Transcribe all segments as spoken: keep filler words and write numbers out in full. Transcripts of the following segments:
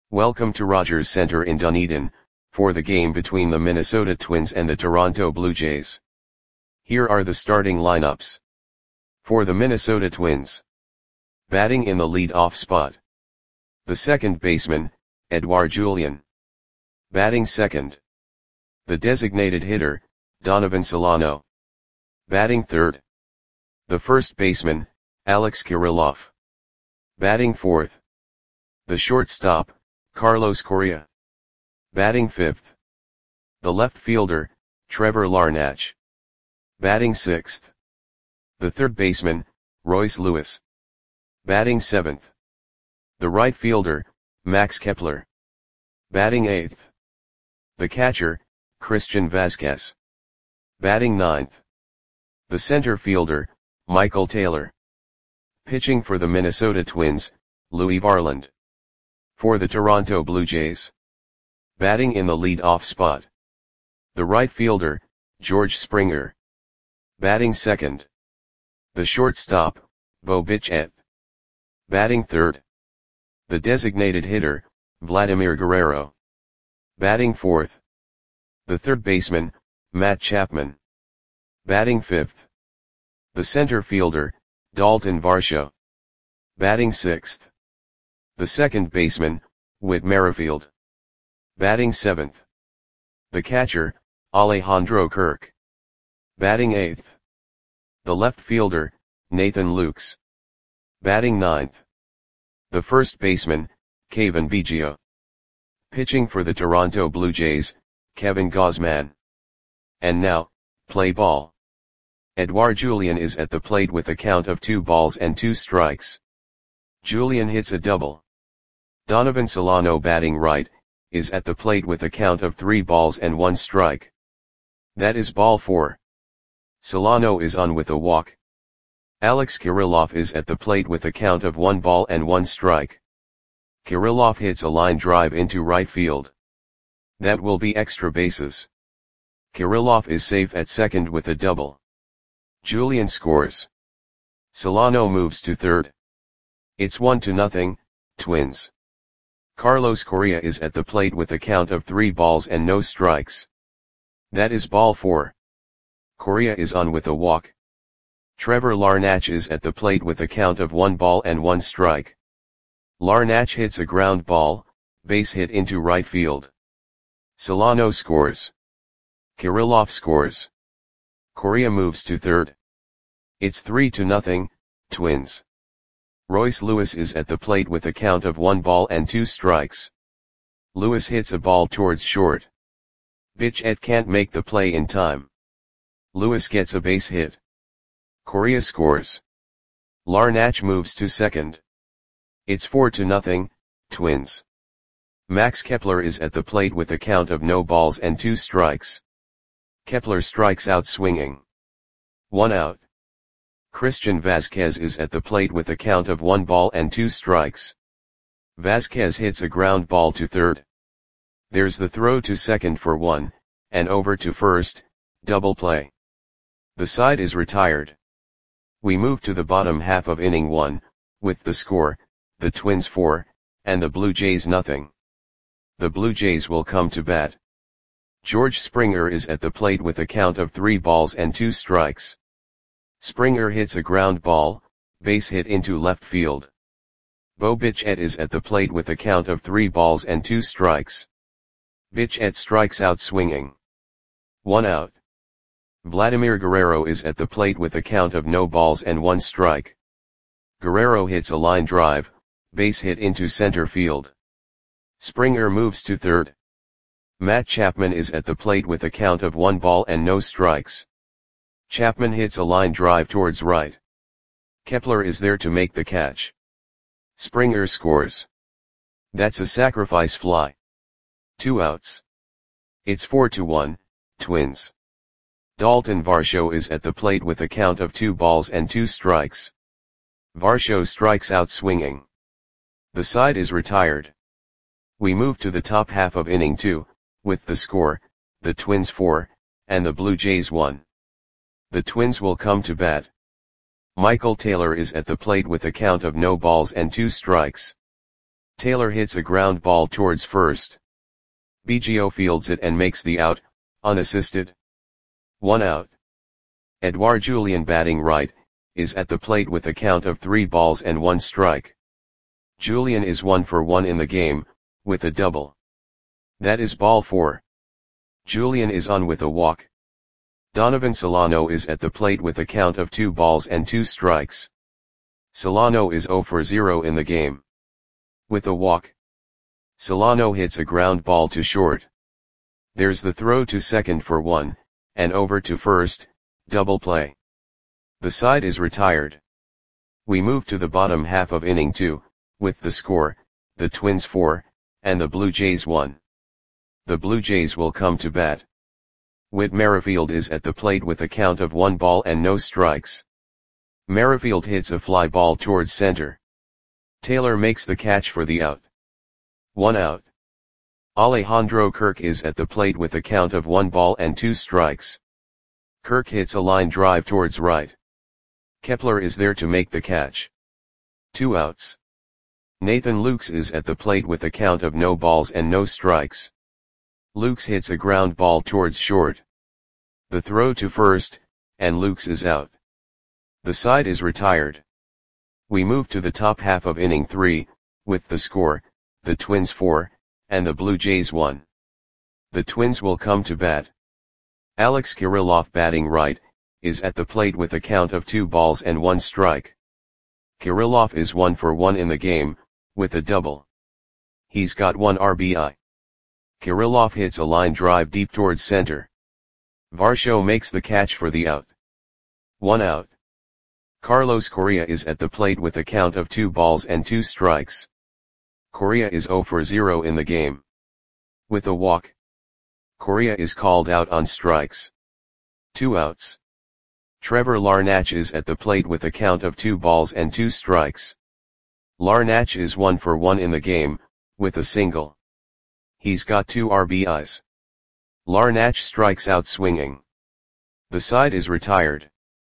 Welcome to Rogers Center in Dunedin, for the game between the Minnesota Twins and the Toronto Blue Jays. Here are the starting lineups. For the Minnesota Twins. Batting in the lead-off spot. The second baseman, Edouard Julien. Batting second. The designated hitter, Donovan Solano. Batting third. The first baseman, Alex Kirilloff. Batting fourth. The shortstop, Carlos Correa. Batting fifth. The left fielder, Trevor Larnach. Batting sixth. The third baseman, Royce Lewis. Batting seventh. The right fielder, Max Kepler. Batting eighth. The catcher, Christian Vazquez. Batting ninth. The center fielder, Michael Taylor. Pitching for the Minnesota Twins, Louis Varland. For the Toronto Blue Jays. Batting in the lead-off spot. The right fielder, George Springer. Batting second. The shortstop, Bo Bichette. Batting third. The designated hitter, Vladimir Guerrero. Batting fourth. The third baseman, Matt Chapman. Batting fifth. The center fielder, Dalton Varsho. Batting sixth. The second baseman, Whit Merrifield. Batting seventh. The catcher, Alejandro Kirk. Batting eighth. The left fielder, Nathan Lukes. Batting ninth. The first baseman, Cavan Biggio. Pitching for the Toronto Blue Jays, Kevin Gausman. And now, play ball. Edouard Julien is at the plate with a count of two balls and two strikes. Julien hits a double. Donovan Solano, batting right, is at the plate with a count of three balls and one strike. That is ball four. Solano is on with a walk. Alex Kirilloff is at the plate with a count of one ball and one strike. Kirilloff hits a line drive into right field. That will be extra bases. Kirilloff is safe at second with a double. Julien scores. Solano moves to third. It's one to nothing, Twins. Carlos Correa is at the plate with a count of three balls and no strikes. That is ball four. Correa is on with a walk. Trevor Larnach is at the plate with a count of one ball and one strike. Larnach hits a ground ball, base hit into right field. Solano scores. Kirilloff scores. Correa moves to third. It's three to nothing, Twins. Royce Lewis is at the plate with a count of one ball and two strikes. Lewis hits a ball towards short. Bichette can't make the play in time. Lewis gets a base hit. Correa scores. Larnach moves to second. It's four to nothing, Twins. Max Kepler is at the plate with a count of no balls and two strikes. Kepler strikes out swinging. One out. Christian Vazquez is at the plate with a count of one ball and two strikes. Vazquez hits a ground ball to third. There's the throw to second for one, and over to first, double play. The side is retired. We move to the bottom half of inning one, with the score, the Twins four, and the Blue Jays nothing. The Blue Jays will come to bat. George Springer is at the plate with a count of three balls and two strikes. Springer hits a ground ball, base hit into left field. Bo Bichette is at the plate with a count of three balls and two strikes. Bichette strikes out swinging. One out. Vladimir Guerrero is at the plate with a count of no balls and one strike. Guerrero hits a line drive, base hit into center field. Springer moves to third. Matt Chapman is at the plate with a count of one ball and no strikes. Chapman hits a line drive towards right. Kepler is there to make the catch. Springer scores. That's a sacrifice fly. Two outs. It's four to one, Twins. Dalton Varsho is at the plate with a count of two balls and two strikes. Varsho strikes out swinging. The side is retired. We move to the top half of inning two, with the score, the Twins four, and the Blue Jays one. The Twins will come to bat. Michael Taylor is at the plate with a count of no balls and two strikes. Taylor hits a ground ball towards first. Biggio fields it and makes the out, unassisted. One out. Edouard Julien, batting right, is at the plate with a count of three balls and one strike. Julien is one for one in the game, with a double. That is ball four. Julien is on with a walk. Donovan Solano is at the plate with a count of two balls and two strikes. Solano is zero for zero in the game. With a walk. Solano hits a ground ball to short. There's the throw to second for one, and over to first, double play. The side is retired. We move to the bottom half of inning two, with the score, the Twins four, and the Blue Jays one. The Blue Jays will come to bat. Whit Merrifield is at the plate with a count of one ball and no strikes. Merrifield hits a fly ball towards center. Taylor makes the catch for the out. One out. Alejandro Kirk is at the plate with a count of one ball and two strikes. Kirk hits a line drive towards right. Kepler is there to make the catch. Two outs. Nathan Lukes is at the plate with a count of no balls and no strikes. Lukes hits a ground ball towards short. The throw to first, and Lukes is out. The side is retired. We move to the top half of inning three, with the score, the Twins four, and the Blue Jays one. The Twins will come to bat. Alex Kirilloff, batting right, is at the plate with a count of two balls and one strike. Kirilloff is one for one in the game, with a double. He's got one R B I. Kirilloff hits a line drive deep towards center. Varsho makes the catch for the out. One out. Carlos Correa is at the plate with a count of two balls and two strikes. Correa is zero for zero in the game. With a walk. Correa is called out on strikes. Two outs. Trevor Larnach is at the plate with a count of two balls and two strikes. Larnach is one for one in the game, with a single. He's got two R B Is. Larnach strikes out swinging. The side is retired.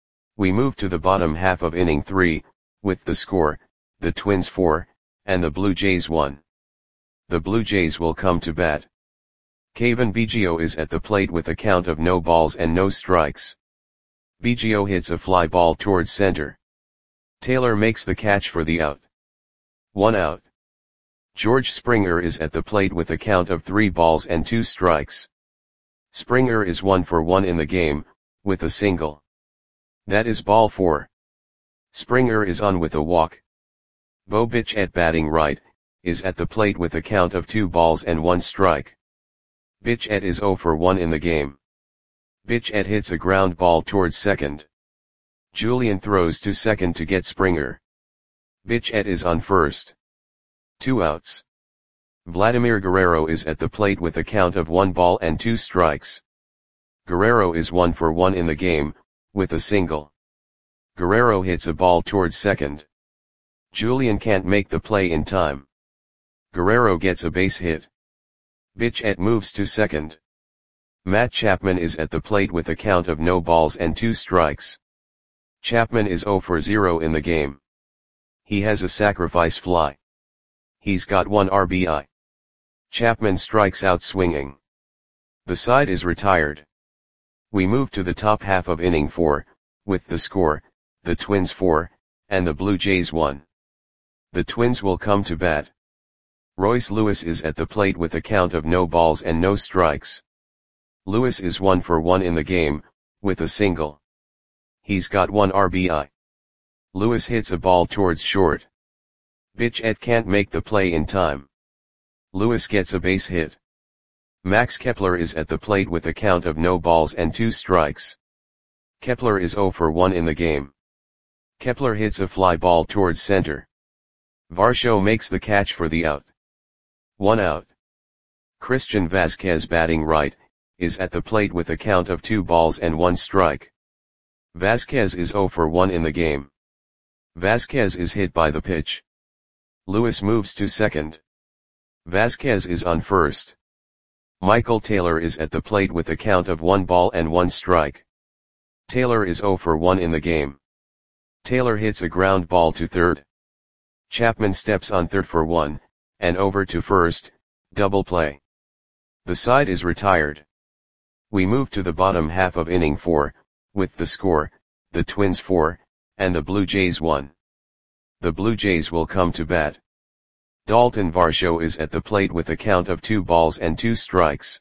We move to the bottom half of inning three, with the score, the Twins four, and the Blue Jays one. The Blue Jays will come to bat. Cavan Biggio is at the plate with a count of no balls and no strikes. Biggio hits a fly ball towards center. Taylor makes the catch for the out. One out. George Springer is at the plate with a count of three balls and two strikes. Springer is one for one in the game, with a single. That is ball four. Springer is on with a walk. Bo Bichette, batting right, is at the plate with a count of two balls and one strike. Bichette is zero for one in the game. Bichette hits a ground ball towards second. Julien throws to second to get Springer. Bichette is on first. Two outs. Vladimir Guerrero is at the plate with a count of one ball and two strikes. Guerrero is one for one in the game, with a single. Guerrero hits a ball towards second. Julien can't make the play in time. Guerrero gets a base hit. Bichette moves to second. Matt Chapman is at the plate with a count of no balls and two strikes. Chapman is zero for zero in the game. He has a sacrifice fly. He's got one R B I. Chapman strikes out swinging. The side is retired. We move to the top half of inning four, with the score, the Twins four, and the Blue Jays one. The Twins will come to bat. Royce Lewis is at the plate with a count of no balls and no strikes. Lewis is one for one in the game, with a single. He's got one R B I. Lewis hits a ball towards short. Bichette can't make the play in time. Lewis gets a base hit. Max Kepler is at the plate with a count of no balls and two strikes. Kepler is zero for one in the game. Kepler hits a fly ball towards center. Varsho makes the catch for the out. One out. Christian Vasquez, batting right, is at the plate with a count of two balls and one strike. Vasquez is zero for one in the game. Vasquez is hit by the pitch. Lewis moves to second. Vasquez is on first. Michael Taylor is at the plate with a count of one ball and one strike. Taylor is zero for one in the game. Taylor hits a ground ball to third. Chapman steps on third for one, and over to first, double play. The side is retired. We move to the bottom half of inning four, with the score, the Twins four, and the Blue Jays one. The Blue Jays will come to bat. Dalton Varsho is at the plate with a count of two balls and two strikes.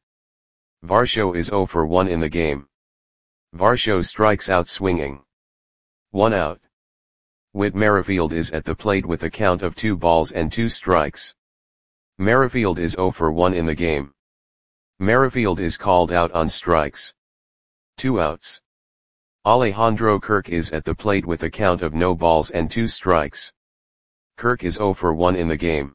Varsho is oh for one in the game. Varsho strikes out swinging. One out. Whit Merrifield is at the plate with a count of two balls and two strikes. Merrifield is oh for one in the game. Merrifield is called out on strikes. Two outs. Alejandro Kirk is at the plate with a count of no balls and two strikes. Kirk is oh for one in the game.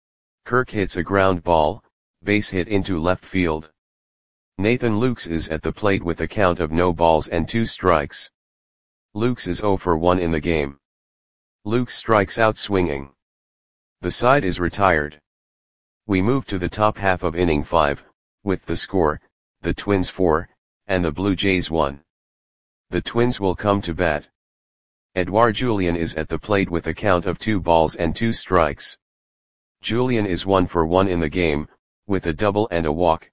Kirk hits a ground ball, base hit into left field. Nathan Lukes is at the plate with a count of no balls and two strikes. Lukes is oh for one in the game. Lukes strikes out swinging. The side is retired. We move to the top half of inning five, with the score, the Twins four, and the Blue Jays one. The Twins will come to bat. Edouard Julien is at the plate with a count of two balls and two strikes. Julien is one for one in the game, with a double and a walk.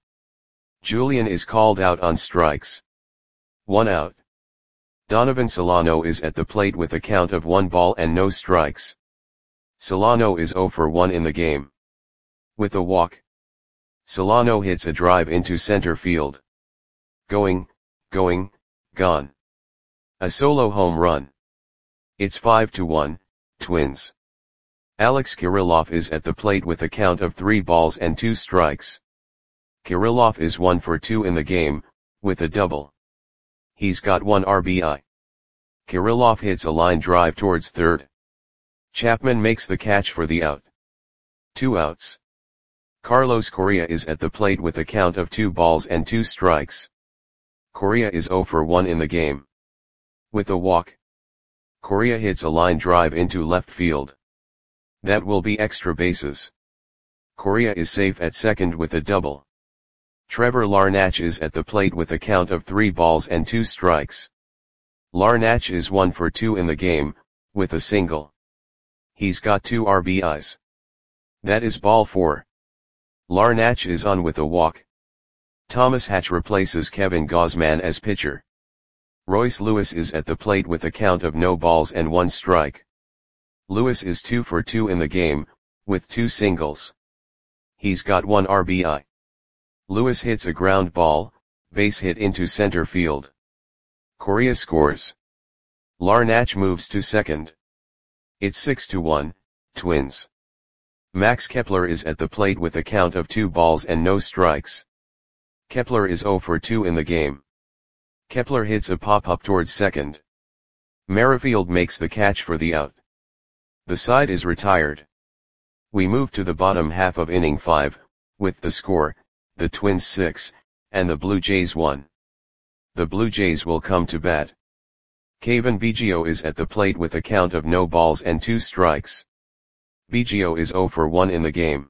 Julien is called out on strikes. One out. Donovan Solano is at the plate with a count of one ball and no strikes. Solano is oh for one in the game. With a walk. Solano hits a drive into center field. Going, going, gone. A solo home run. It's five to one, Twins. Alex Kirilloff is at the plate with a count of three balls and two strikes. Kirilloff is one for two in the game, with a double. He's got one R B I. Kirilloff hits a line drive towards third. Chapman makes the catch for the out. Two outs. Carlos Correa is at the plate with a count of two balls and two strikes. Correa is oh for one in the game. With a walk. Correa hits a line drive into left field. That will be extra bases. Correa is safe at second with a double. Trevor Larnach is at the plate with a count of three balls and two strikes. Larnach is one for two in the game, with a single. He's got two R B Is. That is ball four. Larnach is on with a walk. Thomas Hatch replaces Kevin Gausman as pitcher. Royce Lewis is at the plate with a count of no balls and one strike. Lewis is two for two in the game, with two singles. He's got one R B I. Lewis hits a ground ball, base hit into center field. Correa scores. Larnach moves to second. It's six to one, Twins. Max Kepler is at the plate with a count of two balls and no strikes. Kepler is oh for two in the game. Kepler hits a pop-up towards second. Merrifield makes the catch for the out. The side is retired. We move to the bottom half of inning five, with the score, the Twins six, and the Blue Jays one. The Blue Jays will come to bat. Cavan Biggio is at the plate with a count of no balls and two strikes. Biggio is oh for one in the game.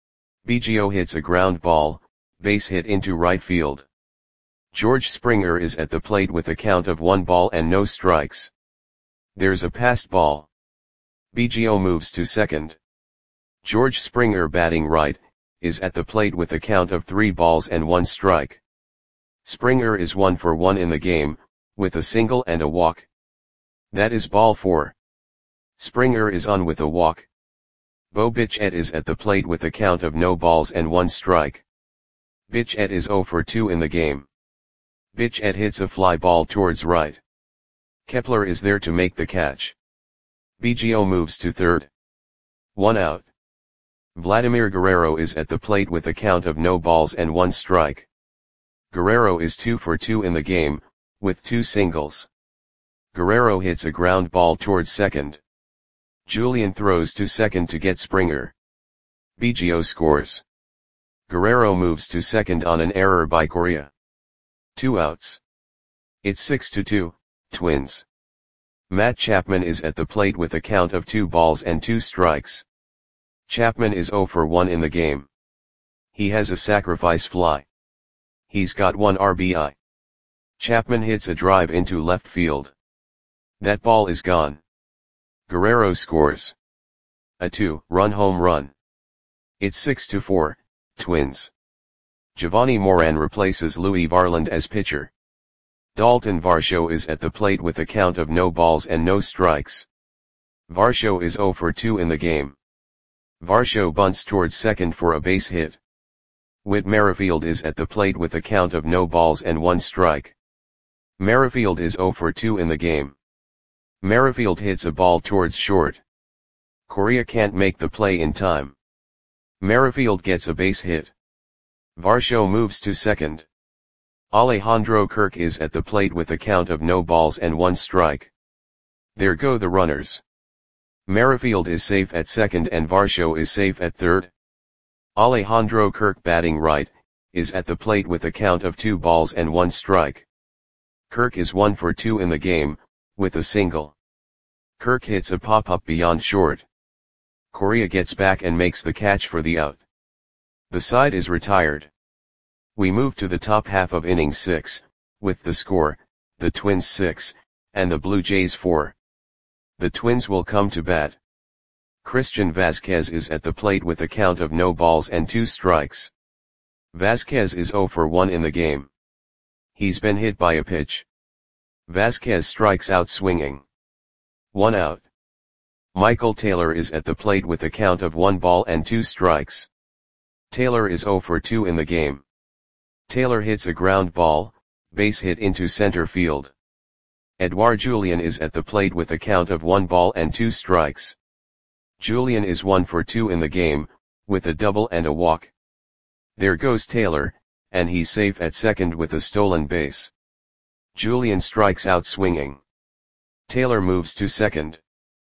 Biggio hits a ground ball, base hit into right field. George Springer is at the plate with a count of one ball and no strikes. There's a passed ball. Biggio moves to second. George Springer, batting right, is at the plate with a count of three balls and one strike. Springer is one for one in the game, with a single and a walk. That is ball four. Springer is on with a walk. Bo Bichette is at the plate with a count of no balls and one strike. Bichette is oh for two in the game. Bichette hits a fly ball towards right. Kepler is there to make the catch. Biggio moves to third. One out. Vladimir Guerrero is at the plate with a count of no balls and one strike. Guerrero is two for two in the game, with two singles. Guerrero hits a ground ball towards second. Julien throws to second to get Springer. Biggio scores. Guerrero moves to second on an error by Correa. Two outs. It's six to two, Twins. Matt Chapman is at the plate with a count of two balls and two strikes. Chapman is oh for one in the game. He has a sacrifice fly. He's got one R B I. Chapman hits a drive into left field. That ball is gone. Guerrero scores. A two-run home run. It's six to four, Twins. Giovanni Moran replaces Louis Varland as pitcher. Dalton Varsho is at the plate with a count of no balls and no strikes. Varsho is zero for two in the game. Varsho bunts towards second for a base hit. Whit Merrifield is at the plate with a count of no balls and one strike. Merrifield is zero for two in the game. Merrifield hits a ball towards short. Correa can't make the play in time. Merrifield gets a base hit. Varsho moves to second. Alejandro Kirk is at the plate with a count of no balls and one strike. There go the runners. Merrifield is safe at second and Varsho is safe at third. Alejandro Kirk, batting right, is at the plate with a count of two balls and one strike. Kirk is one for two in the game, with a single. Kirk hits a pop-up beyond short. Correa gets back and makes the catch for the out. The side is retired. We move to the top half of inning six, with the score, the Twins six, and the Blue Jays four. The Twins will come to bat. Christian Vazquez is at the plate with a count of no balls and two strikes. Vazquez is zero for one in the game. He's been hit by a pitch. Vazquez strikes out swinging. One out. Michael Taylor is at the plate with a count of one ball and two strikes. Taylor is zero for two in the game. Taylor hits a ground ball, base hit into center field. Edouard Julien is at the plate with a count of one ball and two strikes. Julien is one for two in the game, with a double and a walk. There goes Taylor, and he's safe at second with a stolen base. Julien strikes out swinging. Taylor moves to second.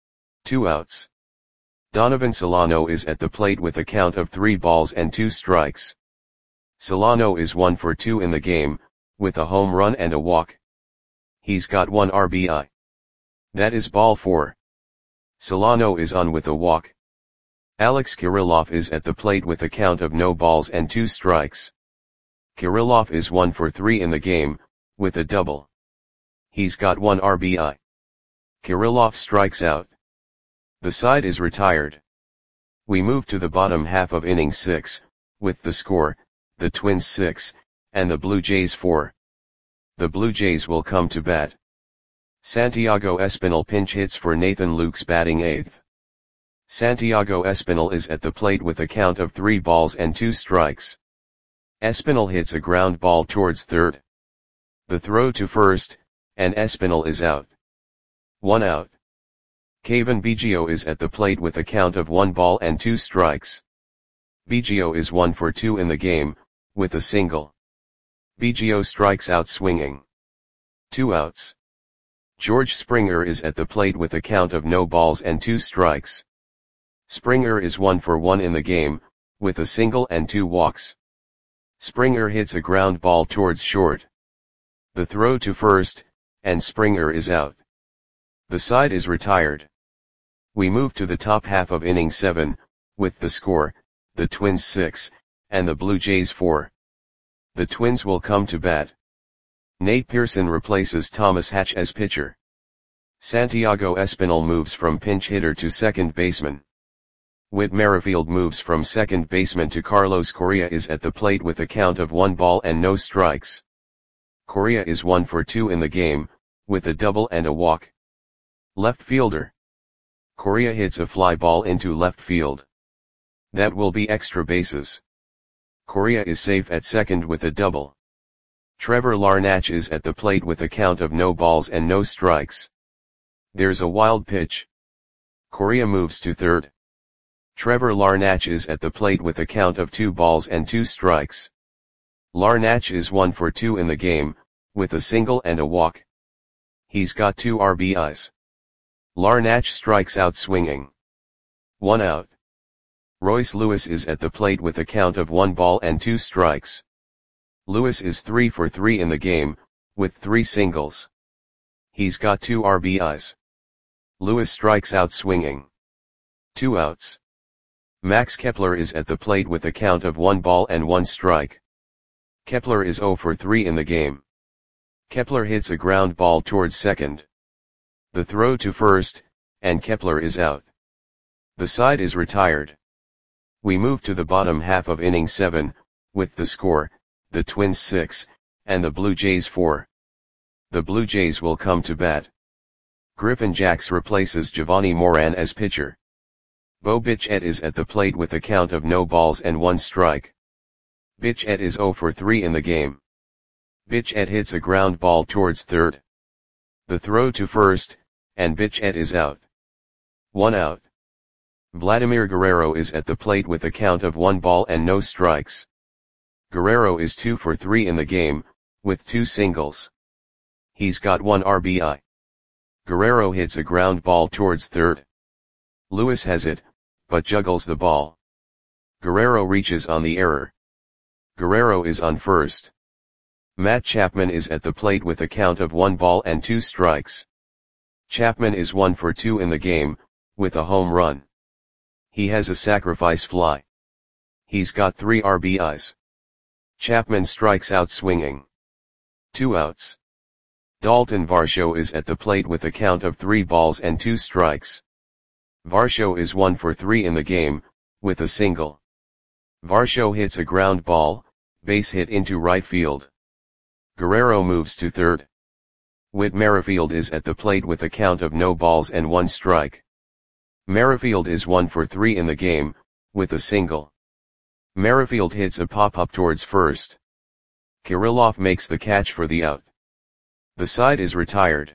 Two outs. Donovan Solano is at the plate with a count of three balls and two strikes. Solano is one for two in the game, with a home run and a walk. He's got one R B I. That is ball four. Solano is on with a walk. Alex Kirilloff is at the plate with a count of no balls and two strikes. Kirilloff is one for three in the game, with a double. He's got one R B I. Kirilloff strikes out. The side is retired. We move to the bottom half of inning six, with the score, the Twins six, and the Blue Jays four. The Blue Jays will come to bat. Santiago Espinal pinch hits for Nathan Lukes, batting eighth. Santiago Espinal is at the plate with a count of three balls and two strikes. Espinal hits a ground ball towards third. The throw to first, and Espinal is out. One out. Kevin Biggio is at the plate with a count of one ball and two strikes. Biggio is one for two in the game, with a single. Biggio strikes out swinging. Two outs. George Springer is at the plate with a count of no balls and two strikes. Springer is one for one in the game, with a single and two walks. Springer hits a ground ball towards short. The throw to first, and Springer is out. The side is retired. We move to the top half of inning seven, with the score, the Twins six, and the Blue Jays four. The Twins will come to bat. Nate Pearson replaces Thomas Hatch as pitcher. Santiago Espinal moves from pinch hitter to second baseman. Whit Merrifield moves from second baseman to Carlos Correa is at the plate with a count of one ball and no strikes. Correa is one for two in the game, with a double and a walk. Left fielder. Correa hits a fly ball into left field. That will be extra bases. Correa is safe at second with a double. Trevor Larnach is at the plate with a count of no balls and no strikes. There's a wild pitch. Correa moves to third. Trevor Larnach is at the plate with a count of two balls and two strikes. Larnach is one for two in the game, with a single and a walk. He's got two R B Is. Larnach strikes out swinging. One out. Royce Lewis is at the plate with a count of one ball and two strikes. Lewis is three for three in the game, with three singles. He's got two R B Is. Lewis strikes out swinging. Two outs. Max Kepler is at the plate with a count of one ball and one strike. Kepler is zero for three in the game. Kepler hits a ground ball towards second. The throw to first, and Kepler is out. The side is retired. We move to the bottom half of inning seven, with the score, the Twins six, and the Blue Jays four. The Blue Jays will come to bat. Griffin Jax replaces Giovanni Moran as pitcher. Bo Bichette is at the plate with a count of no balls and one strike. Bichette is oh for three in the game. Bichette hits a ground ball towards third. The throw to first, and Bichette is out. One out. Vladimir Guerrero is at the plate with a count of one ball and no strikes. Guerrero is two for three in the game, with two singles. He's got one R B I. Guerrero hits a ground ball towards third. Lewis has it, but juggles the ball. Guerrero reaches on the error. Guerrero is on first. Matt Chapman is at the plate with a count of one ball and two strikes. Chapman is one for two in the game, with a home run. He has a sacrifice fly. He's got three R B Is. Chapman strikes out swinging. Two outs. Dalton Varsho is at the plate with a count of three balls and two strikes. Varsho is one for three in the game, with a single. Varsho hits a ground ball, base hit into right field. Guerrero moves to third. Whit Merrifield is at the plate with a count of no balls and one strike. Merrifield is one for three in the game, with a single. Merrifield hits a pop-up towards first. Kirilloff makes the catch for the out. The side is retired.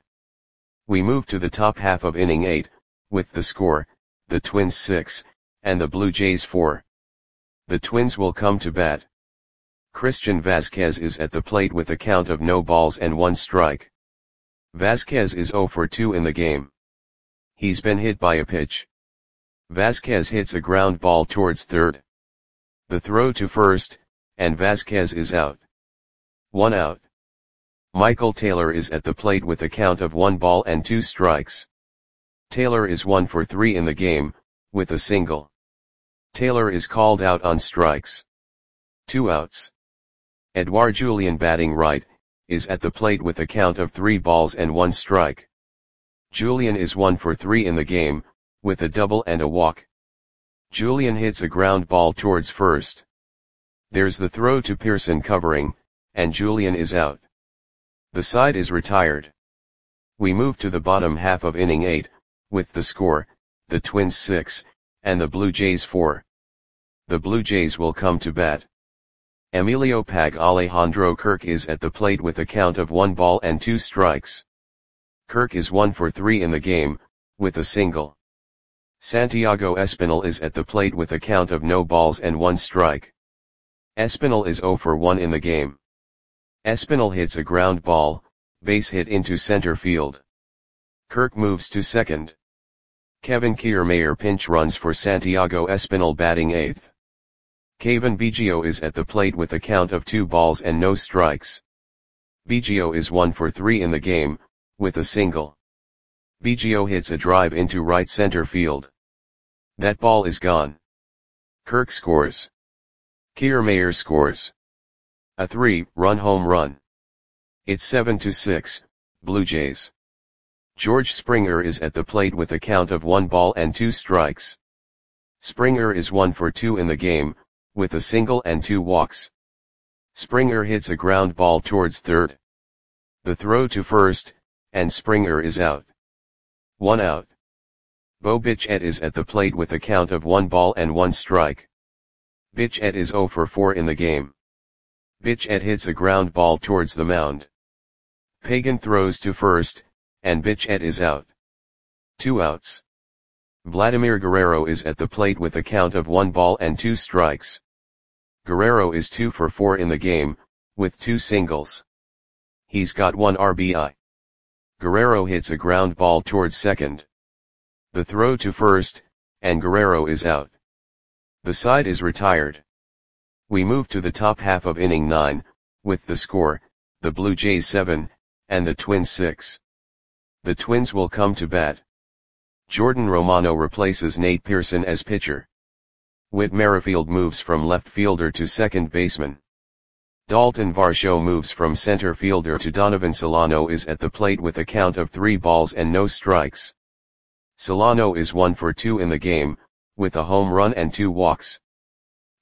We move to the top half of inning eight, with the score, the Twins six, and the Blue Jays four. The Twins will come to bat. Christian Vazquez is at the plate with a count of no balls and one strike. Vazquez is oh for two in the game. He's been hit by a pitch. Vazquez hits a ground ball towards third. The throw to first, and Vazquez is out. One out. Michael Taylor is at the plate with a count of one ball and two strikes. Taylor is one for three in the game, with a single. Taylor is called out on strikes. Two outs. Edouard Julien, batting right, is at the plate with a count of three balls and one strike. Julien is one for three in the game, with a double and a walk. Julien hits a ground ball towards first. There's the throw to Pearson covering, and Julien is out. The side is retired. We move to the bottom half of inning eight, with the score, the Twins six, and the Blue Jays four. The Blue Jays will come to bat. Emilio Pag Alejandro Kirk is at the plate with a count of one ball and two strikes. Kirk is one for three in the game, with a single. Santiago Espinal is at the plate with a count of no balls and one strike. Espinal is oh for one in the game. Espinal hits a ground ball, base hit into center field. Kirk moves to second. Kevin Kiermaier pinch runs for Santiago Espinal, batting eighth. Kevin Biggio is at the plate with a count of two balls and no strikes. Biggio is one for three in the game, with a single. Biggio hits a drive into right center field. That ball is gone. Kirk scores. Kiermaier scores. A three-run home run. It's seven to six, Blue Jays. George Springer is at the plate with a count of one ball and two strikes. Springer is one for two in the game, with a single and two walks. Springer hits a ground ball towards third. The throw to first, and Springer is out. One out. Bo Bichette is at the plate with a count of one ball and one strike. Bichette is oh for four in the game. Bichette hits a ground ball towards the mound. Pagan throws to first, and Bichette is out. Two outs. Vladimir Guerrero is at the plate with a count of one ball and two strikes. Guerrero is two for four in the game, with two singles. He's got one R B I. Guerrero hits a ground ball towards second. The throw to first, and Guerrero is out. The side is retired. We move to the top half of inning nine, with the score, the Blue Jays seven, and the Twins six. The Twins will come to bat. Jordan Romano replaces Nate Pearson as pitcher. Whit Merrifield moves from left fielder to second baseman. Dalton Varsho moves from center fielder to Donovan Solano is at the plate with a count of three balls and no strikes. Solano is one for two in the game, with a home run and two walks.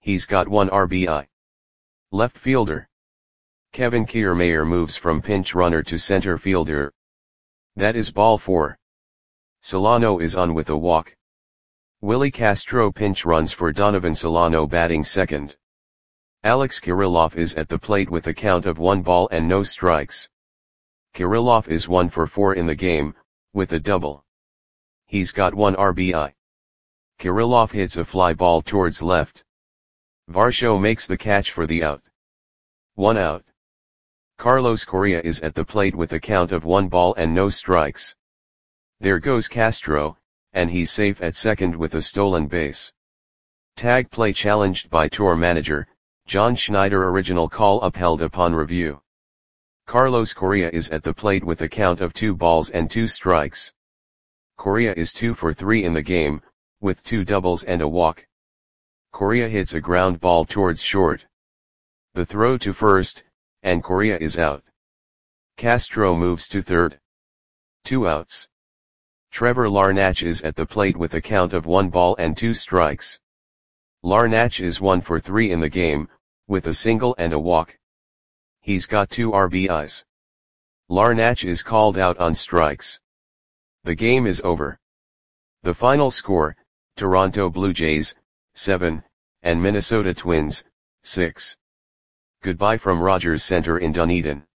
He's got one R B I. Left fielder. Kevin Kiermaier moves from pinch runner to center fielder. That is ball four. Solano is on with a walk. Willie Castro pinch runs for Donovan Solano batting second. Alex Kirilloff is at the plate with a count of one ball and no strikes. Kirilloff is one for four in the game, with a double. He's got one R B I. Kirilloff hits a fly ball towards left. Varsho makes the catch for the out. One out. Carlos Correa is at the plate with a count of one ball and no strikes. There goes Castro, and he's safe at second with a stolen base. Tag play challenged by tour manager, John Schneider. Original call upheld upon review. Carlos Correa is at the plate with a count of two balls and two strikes. Correa is two for three in the game, with two doubles and a walk. Correa hits a ground ball towards short. The throw to first, and Correa is out. Castro moves to third. Two outs. Trevor Larnach is at the plate with a count of one ball and two strikes. Larnach is one for three in the game, with a single and a walk. He's got two R B Is. Larnach is called out on strikes. The game is over. The final score, Toronto Blue Jays, seven, and Minnesota Twins, six. Goodbye from Rogers Center in Dunedin.